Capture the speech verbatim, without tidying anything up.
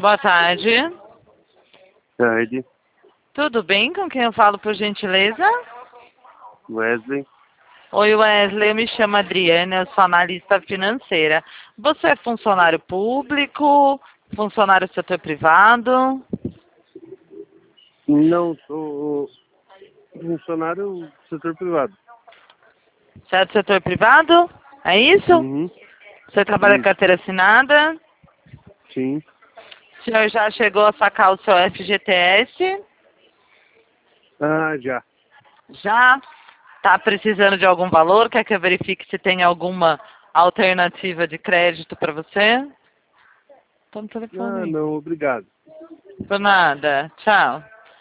Boa tarde. Tarde. Tudo bem? Com quem eu falo, por gentileza? Wesley. Oi, Wesley. Eu me chamo Adriana, eu sou analista financeira. Você é funcionário público? Funcionário do setor privado? Não, sou funcionário do setor privado. Você é do setor privado? É isso? Uhum. Você trabalha com Isso. carteira assinada? Sim. O senhor já chegou a sacar o seu F G T S? Ah, já. Já? Está precisando de algum valor? Quer que eu verifique se tem alguma alternativa de crédito para você? Tô no telefone Ah, aí. não, obrigado. Por nada. Tchau.